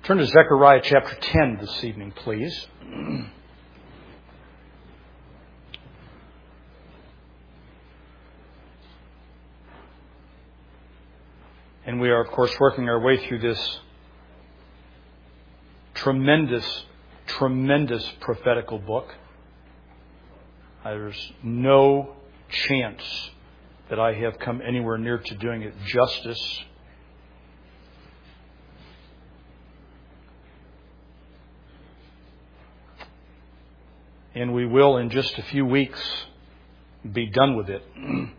Turn to Zechariah chapter 10 this evening, please. And we are, of course, working our way through this tremendous prophetical book. There's no chance that I have come anywhere near to doing it justice. And we will, in just a few weeks, be done with it.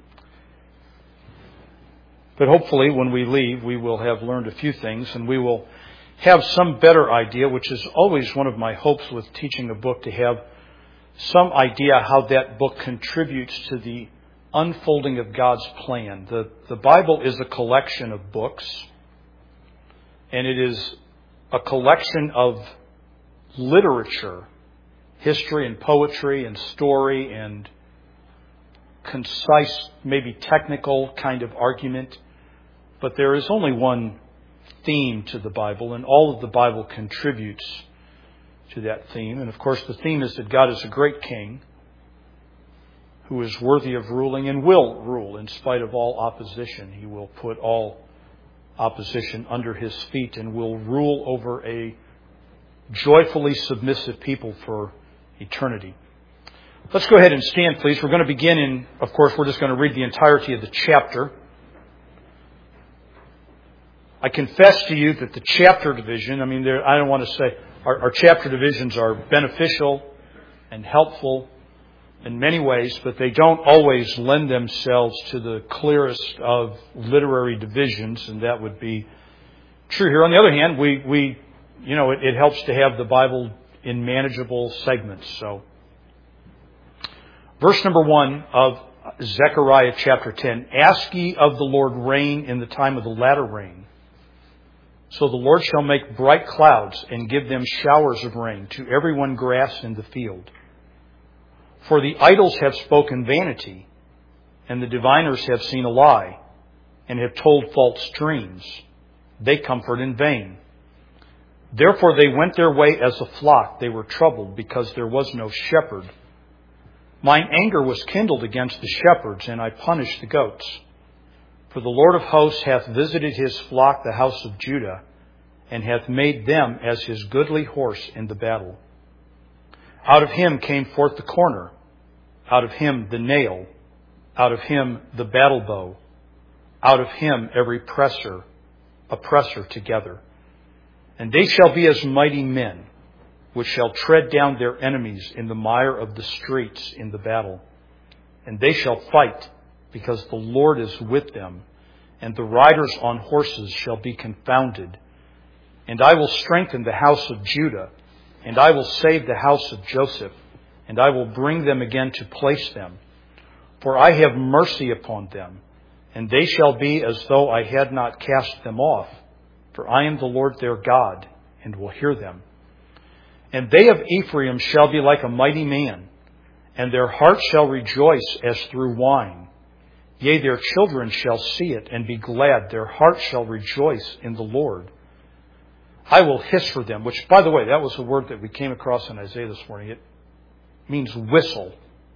But hopefully, when we leave, we will have learned a few things, and we will have some better idea, which is always one of my hopes with teaching a book, to have some idea how that book contributes to the unfolding of God's plan. The Bible is a collection of books, and it is a collection of literature, history and poetry and story and concise, maybe technical kind of argument. But there is only one theme to the Bible, and all of the Bible contributes to that theme. And of course, the theme is that God is a great king who is worthy of ruling and will rule in spite of all opposition. He will put all opposition under his feet and will rule over a joyfully submissive people for eternity. Let's go ahead and stand, please. We're going to begin in, of course, we're just going to read the entirety of the chapter. I confess to you that the chapter division, I don't want to say, our chapter divisions are beneficial and helpful in many ways, but they don't always lend themselves to the clearest of literary divisions, and that would be true here. On the other hand, it helps to have the Bible in manageable segments. So, verse number 1 of Zechariah chapter 10. Ask ye of the Lord rain in the time of the latter rain. So the Lord shall make bright clouds and give them showers of rain to every one grass in the field. For the idols have spoken vanity, and the diviners have seen a lie, and have told false dreams. They comfort in vain. Therefore they went their way as a flock. They were troubled because there was no shepherd. Mine anger was kindled against the shepherds, and I punished the goats. For the Lord of hosts hath visited his flock, the house of Judah, and hath made them as his goodly horse in the battle. Out of him came forth the corner, out of him the nail, out of him the battle bow, out of him every oppressor together. And they shall be as mighty men, which shall tread down their enemies in the mire of the streets in the battle. And they shall fight, because the Lord is with them, and the riders on horses shall be confounded. And I will strengthen the house of Judah, and I will save the house of Joseph, and I will bring them again to place them. For I have mercy upon them, and they shall be as though I had not cast them off. For I am the Lord their God, and will hear them. And they of Ephraim shall be like a mighty man, and their heart shall rejoice as through wine. Yea, their children shall see it and be glad. Their heart shall rejoice in the Lord. I will hiss for them, which, by the way, that was a word that we came across in Isaiah this morning. It means whistle.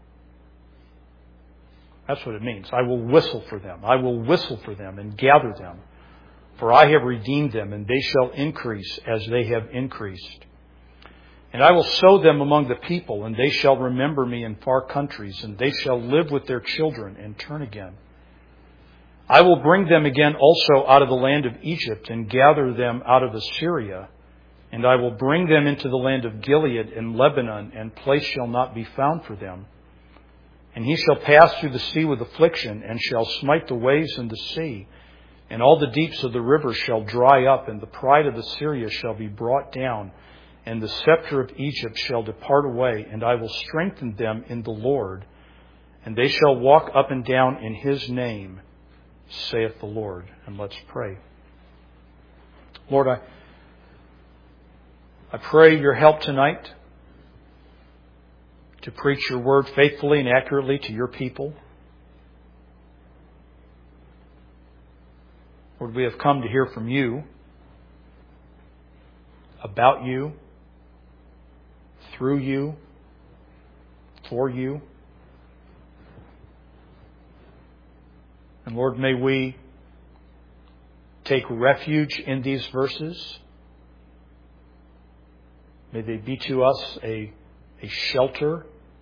That's what it means. I will whistle for them. I will whistle for them and gather them. For I have redeemed them, and they shall increase as they have increased. And I will sow them among the people, and they shall remember me in far countries, and they shall live with their children and turn again. I will bring them again also out of the land of Egypt, and gather them out of Assyria. And I will bring them into the land of Gilead and Lebanon, and place shall not be found for them. And he shall pass through the sea with affliction, and shall smite the waves in the sea. And all the deeps of the rivers shall dry up, and the pride of Assyria shall be brought down, and the scepter of Egypt shall depart away, and I will strengthen them in the Lord, and they shall walk up and down in his name, saith the Lord. And let's pray. Lord, I pray your help tonight to preach your word faithfully and accurately to your people. Lord, we have come to hear from you. about you, through you, for you. And Lord, may we take refuge in these verses. May they be to us a shelter.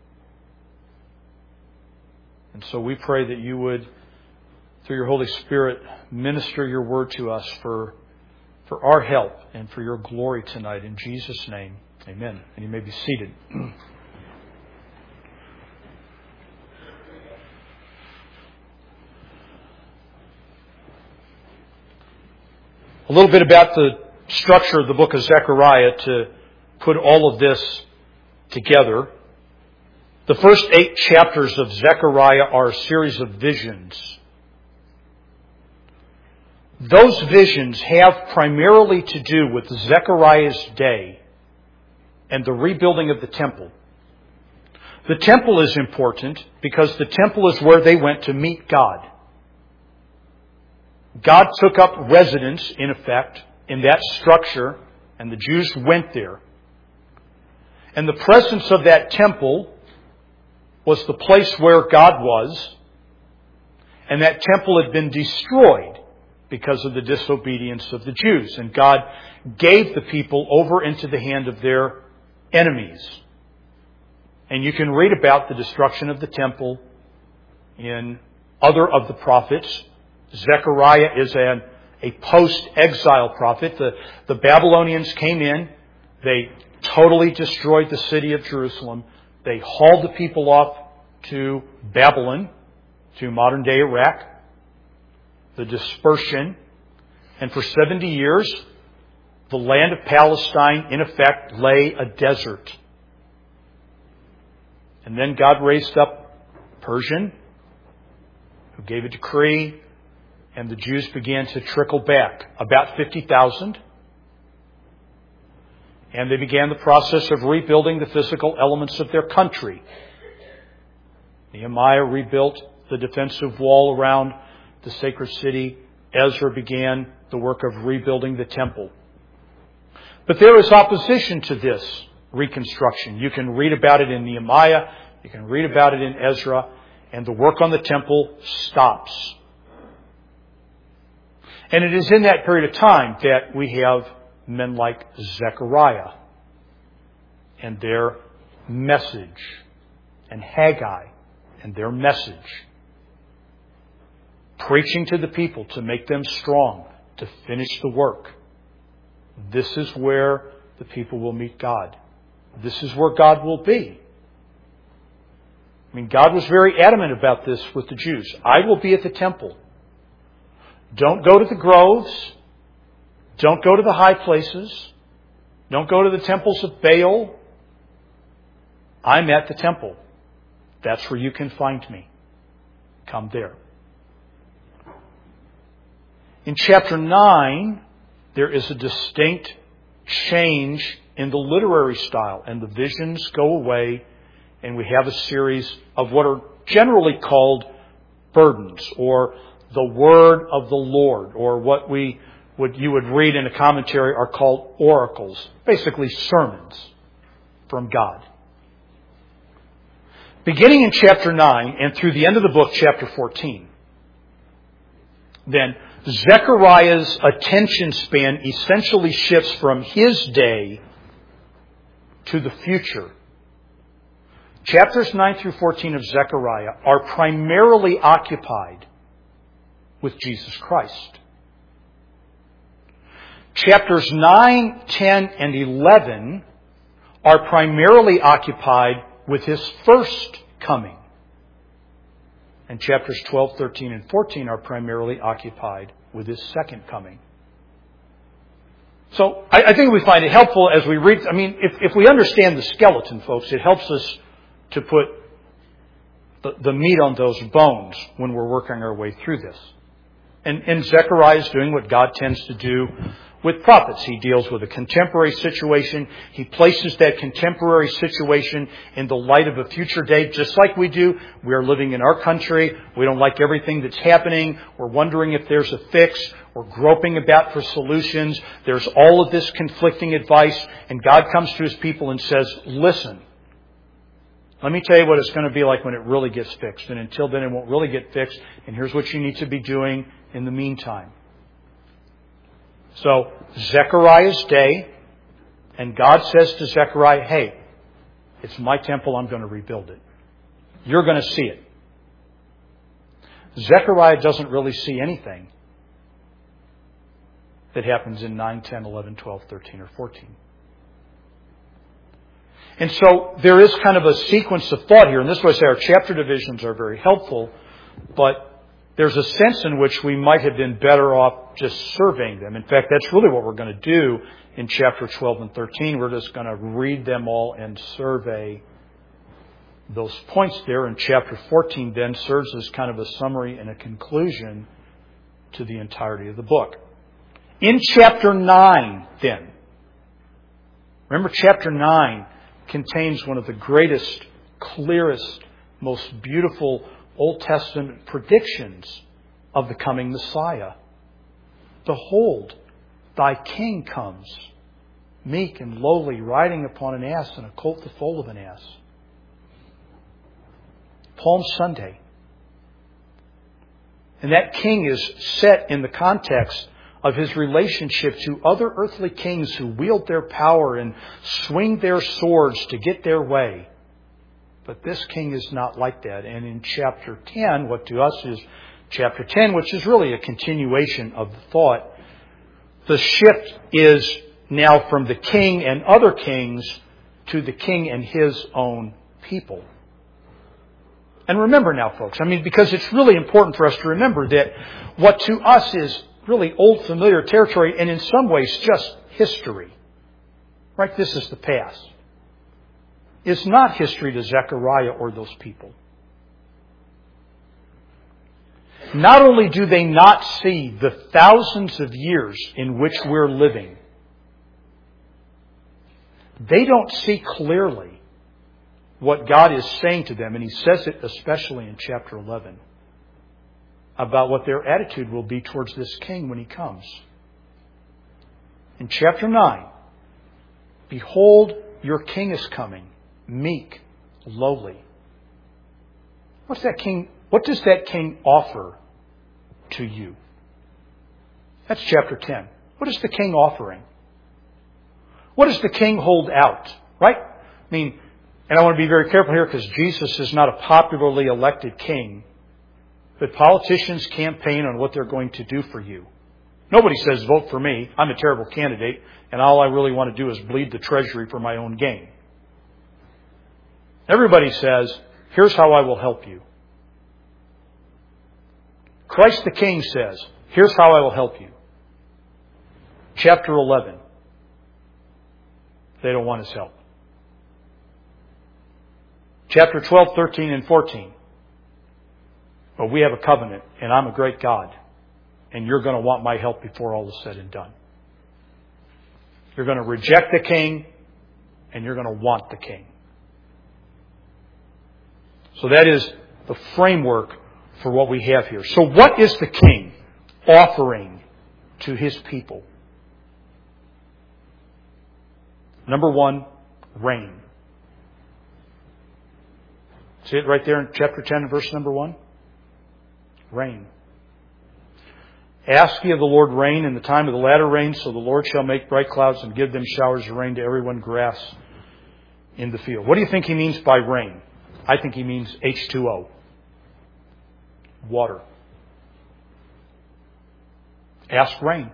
And so we pray that you would, through your Holy Spirit, minister your word to us for our help and for your glory tonight. In Jesus' name, amen. And you may be seated. A little bit about the structure of the book of Zechariah to put all of this together. The first 8 chapters of Zechariah are a series of visions. Those visions have primarily to do with Zechariah's day and the rebuilding of the temple. The temple is important because the temple is where they went to meet God. God took up residence, in effect, in that structure, and the Jews went there. And the presence of that temple was the place where God was, and that temple had been destroyed because of the disobedience of the Jews. And God gave the people over into the hand of their enemies. And you can read about the destruction of the temple in other of the prophets. Zechariah is a post-exile prophet. The Babylonians came in. They totally destroyed the city of Jerusalem. They hauled the people off to Babylon, to modern-day Iraq. The dispersion. And for 70 years, the land of Palestine, in effect, lay a desert. And then God raised up Persian, who gave a decree, and the Jews began to trickle back, about 50,000. And they began the process of rebuilding the physical elements of their country. Nehemiah rebuilt the defensive wall around the sacred city. Ezra began the work of rebuilding the temple. But there is opposition to this reconstruction. You can read about it in Nehemiah. You can read about it in Ezra. And the work on the temple stops. And it is in that period of time that we have men like Zechariah and their message, and Haggai and their message, preaching to the people to make them strong, to finish the work. This is where the people will meet God. This is where God will be. I mean, God was very adamant about this with the Jews. I will be at the temple. Don't go to the groves. Don't go to the high places. Don't go to the temples of Baal. I'm at the temple. That's where you can find me. Come there. In chapter 9, there is a distinct change in the literary style, and the visions go away, and we have a series of what are generally called burdens, or the word of the Lord, or what you would read in a commentary are called oracles, basically sermons from God. Beginning in chapter 9 and through the end of the book, chapter 14, then Zechariah's attention span essentially shifts from his day to the future. Chapters 9 through 14 of Zechariah are primarily occupied with Jesus Christ. Chapters 9, 10, and 11 are primarily occupied with His first coming. And chapters 12, 13, and 14 are primarily occupied with His second coming. So I think we find it helpful as we read. I mean, if we understand the skeleton, folks, it helps us to put the meat on those bones when we're working our way through this. And Zechariah is doing what God tends to do with prophets. He deals with a contemporary situation. He places that contemporary situation in the light of a future day, just like we do. We are living in our country. We don't like everything that's happening. We're wondering if there's a fix. We're groping about for solutions. There's all of this conflicting advice. And God comes to His people and says, listen, let me tell you what it's going to be like when it really gets fixed. And until then, it won't really get fixed. And here's what you need to be doing in the meantime. So, Zechariah's day. And God says to Zechariah, hey, it's my temple. I'm going to rebuild it. You're going to see it. Zechariah doesn't really see anything that happens in 9, 10, 11, 12, 13, or 14. And so there is kind of a sequence of thought here. And this is why I say our chapter divisions are very helpful. But there's a sense in which we might have been better off just surveying them. In fact, that's really what we're going to do in chapter 12 and 13. We're just going to read them all and survey those points there. And chapter 14 then serves as kind of a summary and a conclusion to the entirety of the book. In chapter 9, then, remember chapter 9 contains one of the greatest, clearest, most beautiful Old Testament predictions of the coming Messiah. Behold, thy king comes, meek and lowly, riding upon an ass and a colt the foal of an ass. Palm Sunday. And that king is set in the context of his relationship to other earthly kings who wield their power and swing their swords to get their way. But this king is not like that. And in chapter 10, what to us is chapter 10, which is really a continuation of the thought, the shift is now from the king and other kings to the king and his own people. And remember now, folks, because it's really important for us to remember that what to us is really old familiar territory and in some ways just history. Right? This is the past. It's not history to Zechariah or those people. Not only do they not see the thousands of years in which we're living, they don't see clearly what God is saying to them. And He says it especially in chapter 11 about what their attitude will be towards this king when he comes. In chapter 9, behold, your king is coming, meek, lowly. What does that king offer to you? That's chapter 10. What is the king offering? What does the king hold out? Right? And I want to be very careful here because Jesus is not a popularly elected king. But politicians campaign on what they're going to do for you. Nobody says, vote for me. I'm a terrible candidate, and all I really want to do is bleed the treasury for my own gain. Everybody says, here's how I will help you. Christ the King says, here's how I will help you. Chapter 11. They don't want His help. Chapter 12, 13, and 14. But we have a covenant, and I'm a great God, and you're going to want my help before all is said and done. You're going to reject the king, and you're going to want the king. So that is the framework for what we have here. So what is the king offering to his people? Number one, rain. See it right there in chapter 10 and verse number 1? Rain. Ask ye of the Lord rain in the time of the latter rain, so the Lord shall make bright clouds and give them showers of rain to everyone grass in the field. What do you think He means by rain? I think He means H2O. Water. Ask rain.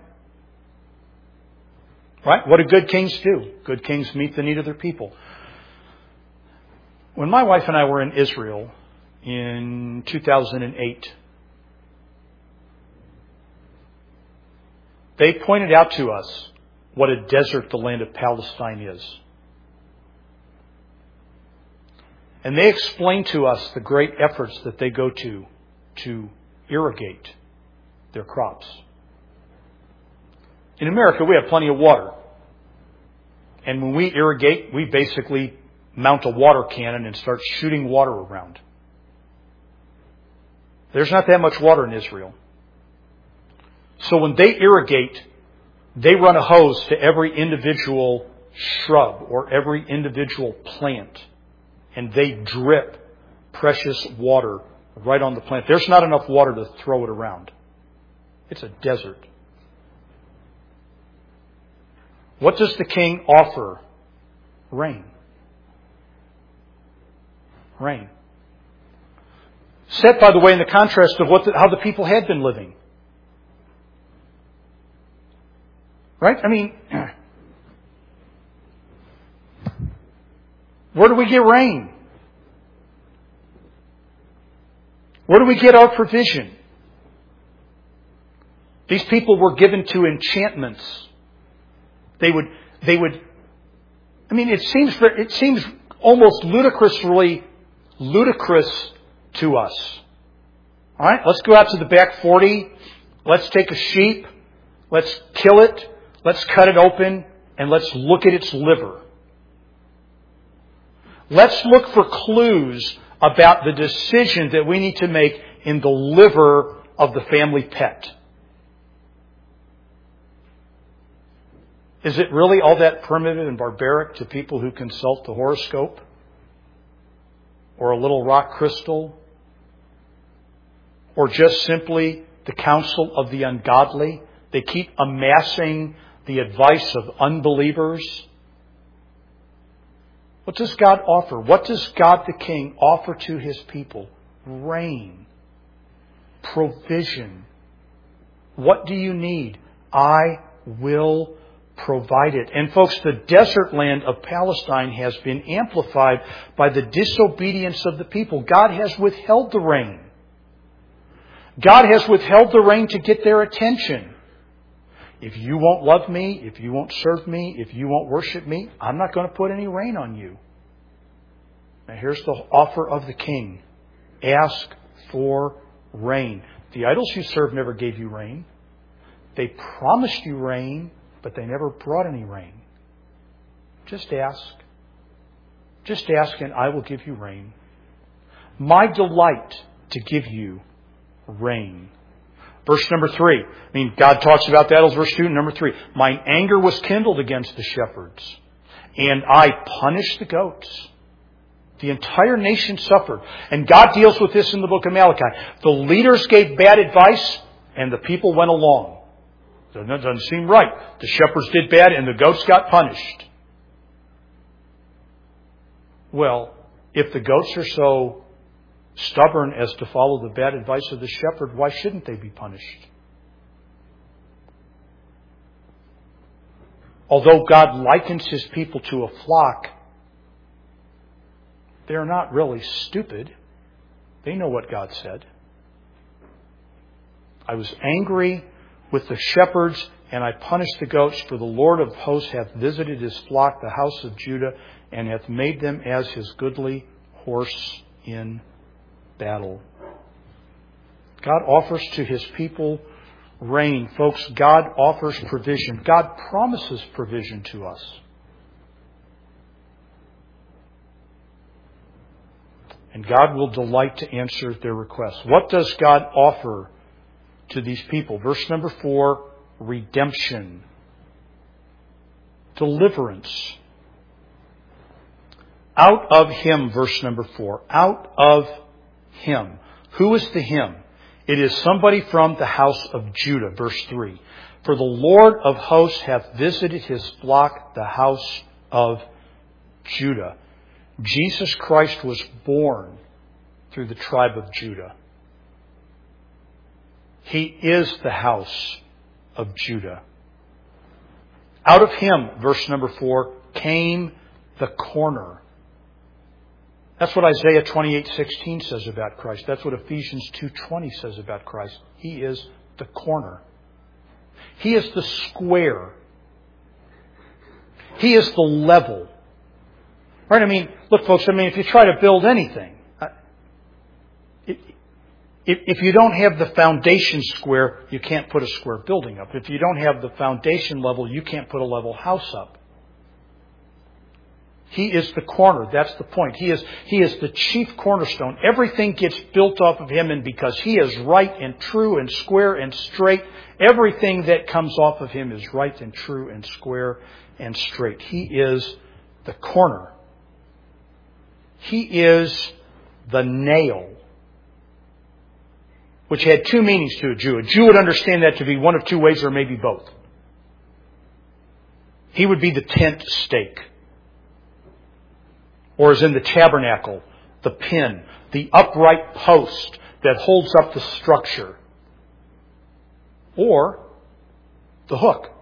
Right? What do good kings do? Good kings meet the need of their people. When my wife and I were in Israel in 2008, they pointed out to us what a desert the land of Palestine is. And they explained to us the great efforts that they go to irrigate their crops. In America, we have plenty of water. And when we irrigate, we basically mount a water cannon and start shooting water around. There's not that much water in Israel. So when they irrigate, they run a hose to every individual shrub or every individual plant. And they drip precious water right on the plant. There's not enough water to throw it around. It's a desert. What does the king offer? Rain. Rain. Set, by the way, in the contrast of how the people had been living. Right? I mean, where do we get rain? Where do we get our provision? These people were given to enchantments. They would, I mean, it seems almost ludicrous to us. All right, let's go out to the back 40. Let's take a sheep. Let's kill it. Let's cut it open. And let's look at its liver. Let's look for clues about the decision that we need to make in the liver of the family pet. Is it really all that primitive and barbaric to people who consult the horoscope? Or a little rock crystal? Or just simply the counsel of the ungodly? They keep amassing the advice of unbelievers. What does God offer? What does God the King offer to His people? Rain. Provision. What do you need? I will provide it. And folks, the desert land of Palestine has been amplified by the disobedience of the people. God has withheld the rain. God has withheld the rain to get their attention. If you won't love me, if you won't serve me, if you won't worship me, I'm not going to put any rain on you. Now here's the offer of the king. Ask for rain. The idols you serve never gave you rain. They promised you rain, but they never brought any rain. Just ask. Just ask and I will give you rain. My delight to give you rain. Verse number 3. I mean, God talks about that as verse 2. Number 3. Mine anger was kindled against the shepherds, and I punished the goats. The entire nation suffered. And God deals with this in the book of Malachi. The leaders gave bad advice, and the people went along. That doesn't seem right. The shepherds did bad, and the goats got punished. Well, if the goats are so stubborn as to follow the bad advice of the shepherd, why shouldn't they be punished? Although God likens His people to a flock, they're not really stupid. They know what God said. I was angry with the shepherds, and I punished the goats, for the Lord of hosts hath visited His flock, the house of Judah, and hath made them as His goodly horse in battle. God offers to His people rain. Folks, God offers provision. God promises provision to us. And God will delight to answer their requests. What does God offer to these people? Verse number 4, redemption. Deliverance. Out of Him, verse number 4. Out of Him. Who is the Him? It is somebody from the house of Judah, verse 3. For the Lord of hosts hath visited His flock, the house of Judah. Jesus Christ was born through the tribe of Judah. He is the house of Judah. Out of Him, verse number 4, came the corner. That's what Isaiah 28:16 says about Christ. That's what Ephesians 2:20 says about Christ. He is the corner. He is the square. He is the level. Right? I mean, look, folks, if you try to build anything, if you don't have the foundation square, you can't put a square building up. If you don't have the foundation level, you can't put a level house up. He is the corner. That's the point. He is the chief cornerstone. Everything gets built off of Him, and because He is right and true and square and straight, everything that comes off of Him is right and true and square and straight. He is the corner. He is the nail, which had two meanings to a Jew. A Jew would understand that to be one of two ways or maybe both. He would be the tent stake. Or as in the tabernacle, the pin, the upright post that holds up the structure. Or the hook,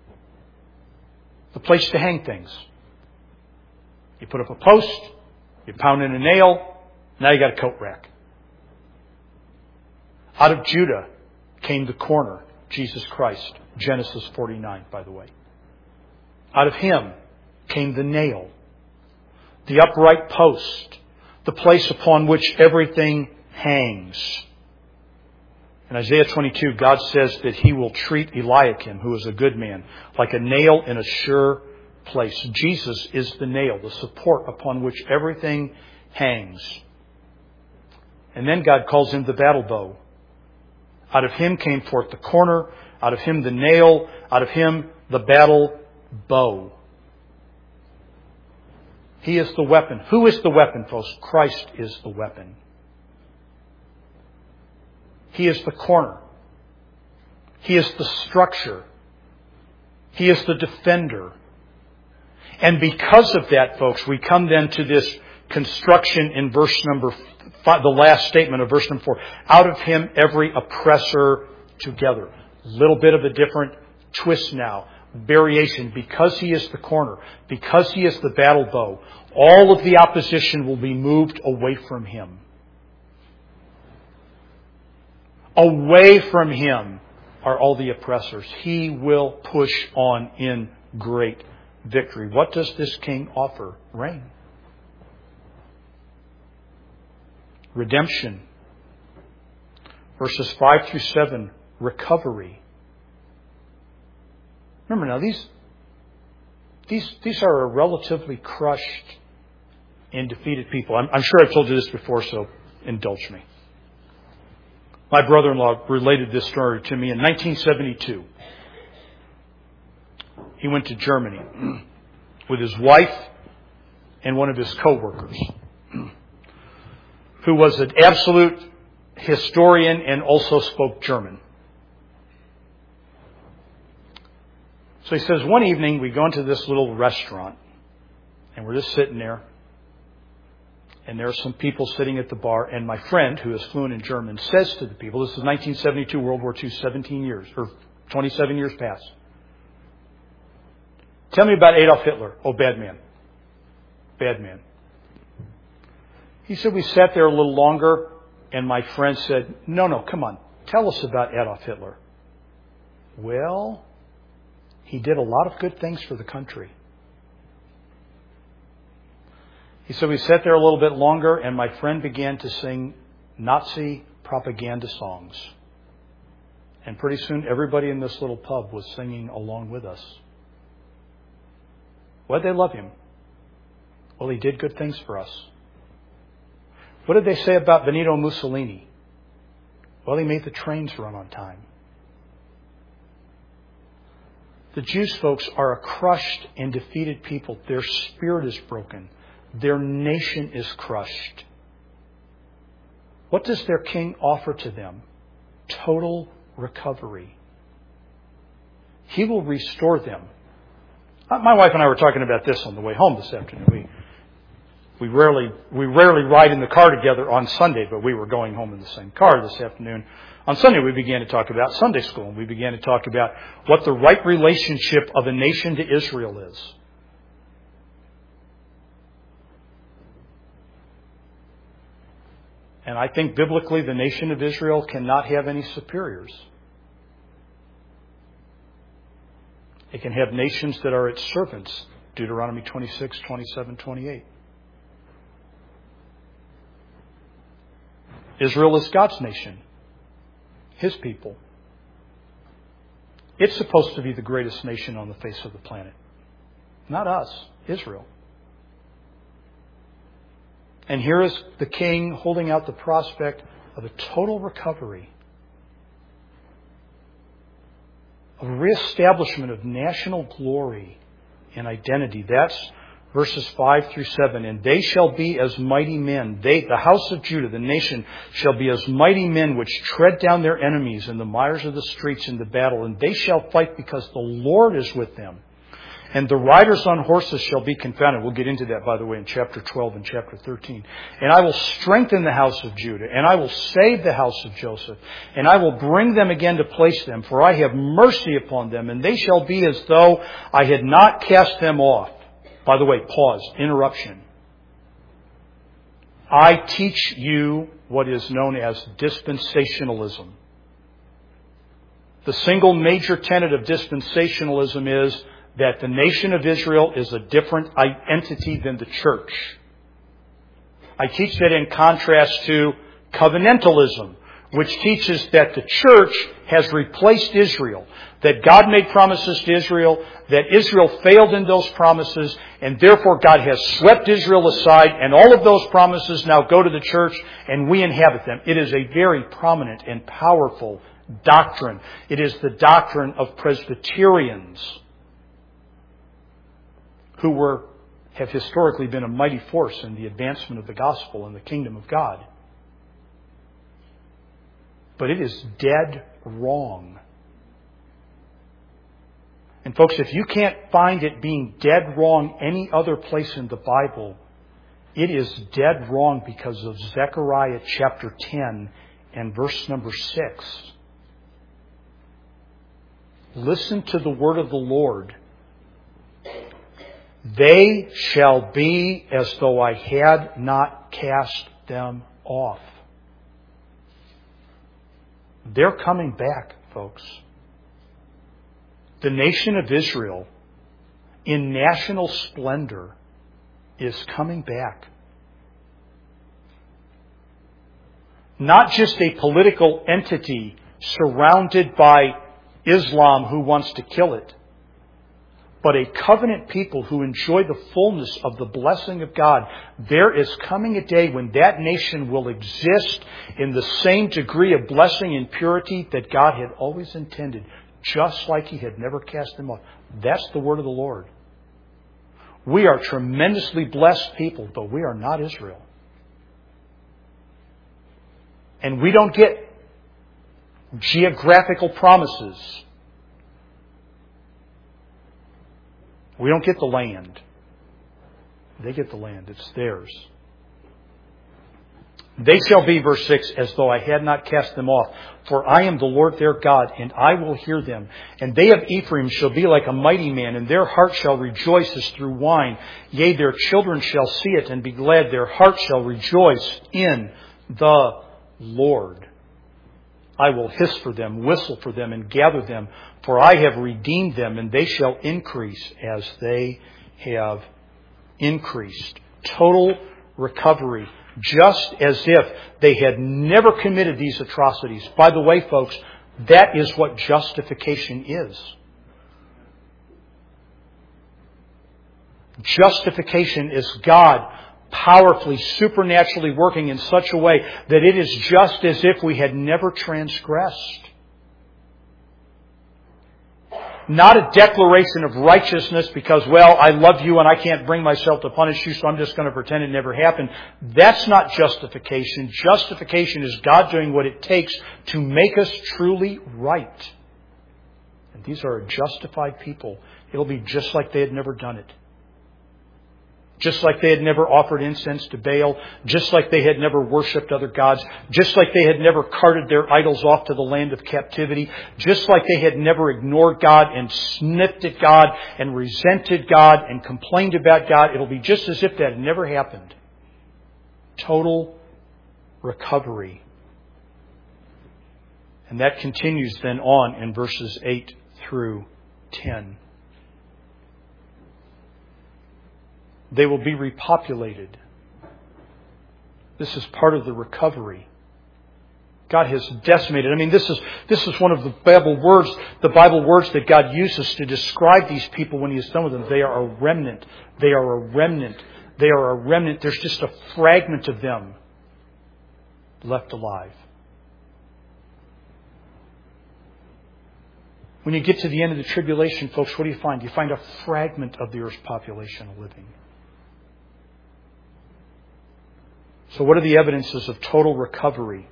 the place to hang things. You put up a post, you pound in a nail, now you got a coat rack. Out of Judah came the corner, Jesus Christ. Genesis 49, by the way. Out of Him came the nail, the upright post, the place upon which everything hangs. In Isaiah 22, God says that He will treat Eliakim, who is a good man, like a nail in a sure place. Jesus is the nail, the support upon which everything hangs. And then God calls Him the battle bow. Out of Him came forth the corner, out of Him the nail, out of Him the battle bow. He is the weapon. Who is the weapon, folks? Christ is the weapon. He is the corner. He is the structure. He is the defender. And because of that, folks, we come then to this construction in verse number 5, the last statement of verse number 4. Out of Him every oppressor together. A little bit of a different twist now. Variation. Because He is the corner, because He is the battle bow, all of the opposition will be moved away from Him. Away from Him are all the oppressors. He will push on in great victory. What does this King offer? Reign. Redemption. Verses 5 through 7, recovery. Remember now, these are a relatively crushed and defeated people. I'm sure I've told you this before, so indulge me. My brother-in-law related this story to me in 1972. He went to Germany with his wife and one of his co-workers, who was an absolute historian and also spoke German. So he says, one evening we go into this little restaurant and we're just sitting there. And there are some people sitting at the bar. And my friend, who is fluent in German, says to the people, this is 1972, World War II, 17 years, or 27 years past. Tell me about Adolf Hitler. Oh, bad man. Bad man. He said, we sat there a little longer, and my friend said, no, come on. Tell us about Adolf Hitler. Well, he did a lot of good things for the country. He said, we sat there a little bit longer, and my friend began to sing Nazi propaganda songs. And pretty soon, everybody in this little pub was singing along with us. Why did they love him? Well, he did good things for us. What did they say about Benito Mussolini? Well, he made the trains run on time. The Jews, folks, are a crushed and defeated people. Their spirit is broken. Their nation is crushed. What does their king offer to them? Total recovery. He will restore them. My wife and I were talking about this on the way home this afternoon. We rarely ride in the car together on Sunday, but we were going home in the same car this afternoon. On Sunday, we began to talk about Sunday school, and we began to talk about what the right relationship of a nation to Israel is. And I think biblically the nation of Israel cannot have any superiors. It can have nations that are its servants. Deuteronomy 26, 27, 28. Israel is God's nation. His people. It's supposed to be the greatest nation on the face of the planet. Not us, Israel. And here is the king holding out the prospect of a total recovery, a reestablishment of national glory and identity. That's verses 5 through 7. And they shall be as mighty men. They, the house of Judah, the nation, shall be as mighty men which tread down their enemies in the mires of the streets in the battle. And they shall fight because the Lord is with them. And the riders on horses shall be confounded. We'll get into that, by the way, in chapter 12 and chapter 13. And I will strengthen the house of Judah, and I will save the house of Joseph, and I will bring them again to place them, for I have mercy upon them, and they shall be as though I had not cast them off. By the way, pause, interruption. I teach you what is known as dispensationalism. The single major tenet of dispensationalism is that the nation of Israel is a different entity than the church. I teach that in contrast to covenantalism, which teaches that the church has replaced Israel, that God made promises to Israel, that Israel failed in those promises, and therefore God has swept Israel aside, and all of those promises now go to the church, and we inhabit them. It is a very prominent and powerful doctrine. It is the doctrine of Presbyterians, who have historically been a mighty force in the advancement of the gospel and the kingdom of God. But it is dead wrong. And folks, if you can't find it being dead wrong any other place in the Bible, it is dead wrong because of Zechariah chapter 10 and verse number 6. Listen to the word of the Lord. They shall be as though I had not cast them off. They're coming back, folks. The nation of Israel, in national splendor, is coming back. Not just a political entity surrounded by Islam who wants to kill it, but a covenant people who enjoy the fullness of the blessing of God. There is coming a day when that nation will exist in the same degree of blessing and purity that God had always intended, just like He had never cast them off. That's the word of the Lord. We are tremendously blessed people, but we are not Israel. And we don't get geographical promises. We don't get the land. They get the land. It's theirs. They shall be, verse 6, as though I had not cast them off. For I am the Lord their God, and I will hear them. And they of Ephraim shall be like a mighty man, and their heart shall rejoice as through wine. Yea, their children shall see it and be glad. Their heart shall rejoice in the Lord. I will hiss for them, whistle for them, and gather them. For I have redeemed them, and they shall increase as they have increased. Total recovery. Just as if they had never committed these atrocities. By the way, folks, that is what justification is. Justification is God powerfully, supernaturally working in such a way that it is just as if we had never transgressed. Not a declaration of righteousness because, well, I love you and I can't bring myself to punish you, so I'm just going to pretend it never happened. That's not justification. Justification is God doing what it takes to make us truly right. And these are a justified people. It'll be just like they had never done it. Just like they had never offered incense to Baal. Just like they had never worshipped other gods. Just like they had never carted their idols off to the land of captivity. Just like they had never ignored God and sniffed at God and resented God and complained about God. It'll be just as if that had never happened. Total recovery. And that continues then on in verses 8 through 10. They will be repopulated. This is part of the recovery. God has decimated. I mean, this is one of the Bible words that God uses to describe these people when He is done with them. They are a remnant. They are a remnant They are a remnant. There's just a fragment of them left alive. When you get to the end of the tribulation, folks, what do you find? You find a fragment of the earth's population living. So what are the evidences of total recovery?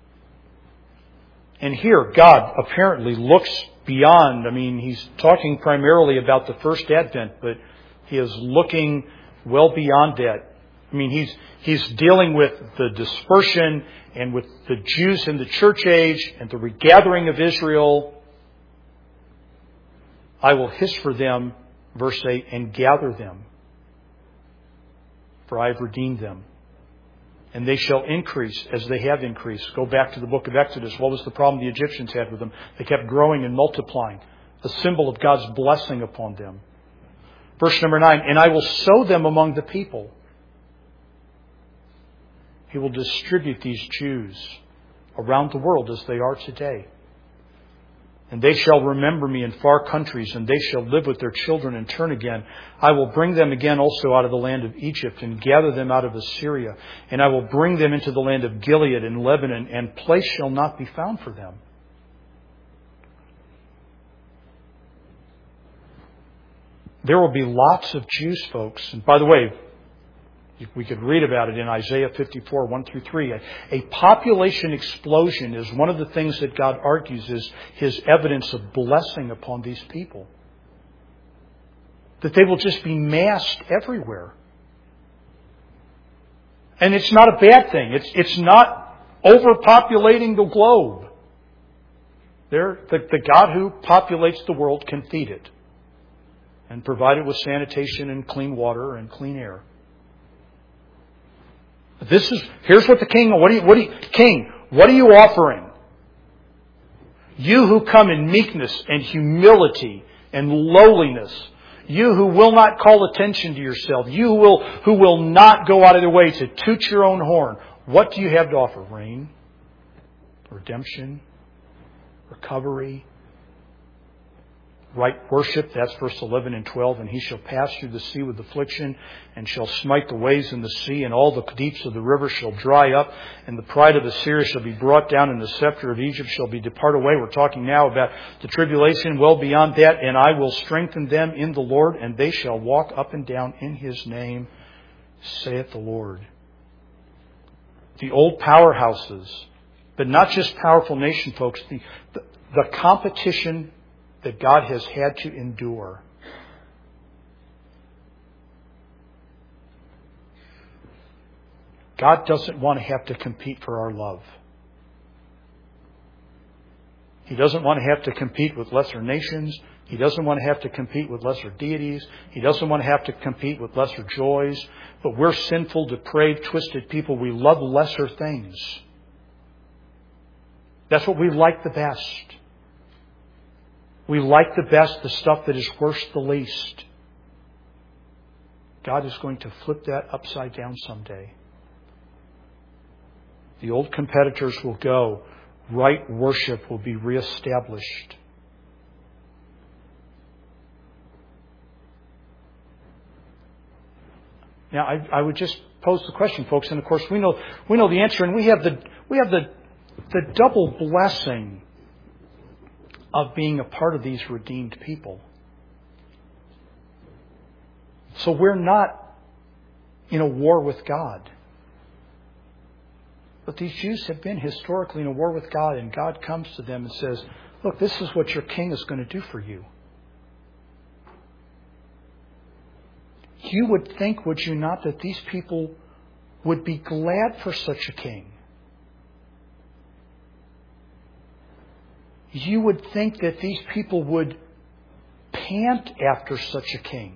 And here, God apparently looks beyond. I mean, He's talking primarily about the first advent, but He is looking well beyond that. I mean, He's dealing with the dispersion and with the Jews in the church age and the regathering of Israel. I will hiss for them, verse 8, and gather them, for I have redeemed them. And they shall increase as they have increased. Go back to the book of Exodus. What was the problem the Egyptians had with them? They kept growing and multiplying. A symbol of God's blessing upon them. Verse number 9, and I will sow them among the people. He will distribute these Jews around the world as they are today. And they shall remember me in far countries, and they shall live with their children and turn again. I will bring them again also out of the land of Egypt, and gather them out of Assyria. And I will bring them into the land of Gilead and Lebanon, and place shall not be found for them. There will be lots of Jews, folks. And by the way, we could read about it in Isaiah 54, 1 through 3. A population explosion is one of the things that God argues is His evidence of blessing upon these people. That they will just be massed everywhere. And it's not a bad thing. It's not overpopulating the globe. The God who populates the world can feed it. And provide it with sanitation and clean water and clean air. Here's what the king, King, what are you offering? You who come in meekness and humility and lowliness. You who will not call attention to yourself. You who will not go out of their way to toot your own horn. What do you have to offer? Reign, redemption, recovery, right worship. That's verse 11 and 12. And he shall pass through the sea with affliction, and shall smite the waves in the sea, and all the deeps of the river shall dry up, and the pride of Assyria shall be brought down, and the scepter of Egypt shall be departed away. We're talking now about the tribulation, well beyond that. And I will strengthen them in the Lord, and they shall walk up and down in His name, saith the Lord. The old powerhouses, but not just powerful nation, folks, the competition that God has had to endure. God doesn't want to have to compete for our love. He doesn't want to have to compete with lesser nations. He doesn't want to have to compete with lesser deities. He doesn't want to have to compete with lesser joys. But we're sinful, depraved, twisted people. We love lesser things. That's what we like the best. We like the best the stuff that is worst the least. God is going to flip that upside down someday. The old competitors will go. Right worship will be reestablished. Now, I would just pose the question, folks, and of course we know the answer, and we have the double blessing of being a part of these redeemed people. So we're not in a war with God. But these Jews have been historically in a war with God, and God comes to them and says, look, this is what your king is going to do for you. You would think, would you not, that these people would be glad for such a king? You would think that these people would pant after such a king.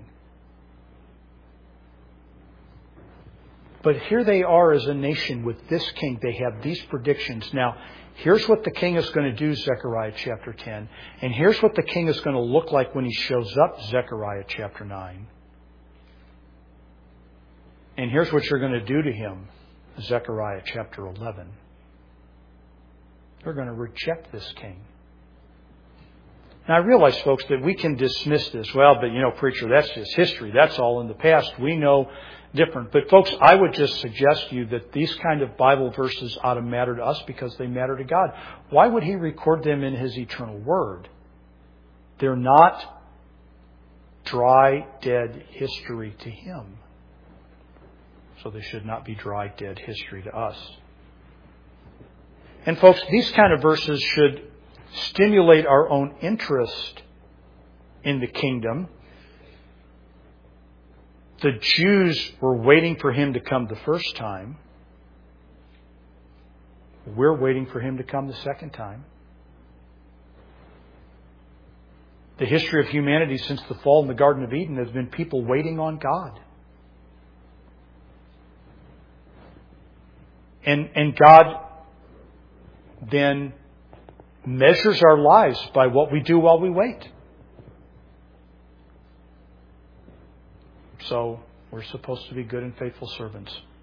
But here they are as a nation with this king. They have these predictions. Now, here's what the king is going to do, Zechariah chapter 10. And here's what the king is going to look like when he shows up, Zechariah chapter 9. And here's what you're going to do to him, Zechariah chapter 11. You're going to reject this king. Now, I realize, folks, that we can dismiss this. Well, but, preacher, that's just history. That's all in the past. We know different. But, folks, I would just suggest to you that these kind of Bible verses ought to matter to us because they matter to God. Why would He record them in His eternal Word? They're not dry, dead history to Him. So they should not be dry, dead history to us. And, folks, these kind of verses should stimulate our own interest in the kingdom. The Jews were waiting for Him to come the first time. We're waiting for Him to come the second time. The history of humanity since the fall in the Garden of Eden has been people waiting on God. And God then measures our lives by what we do while we wait. So we're supposed to be good and faithful servants.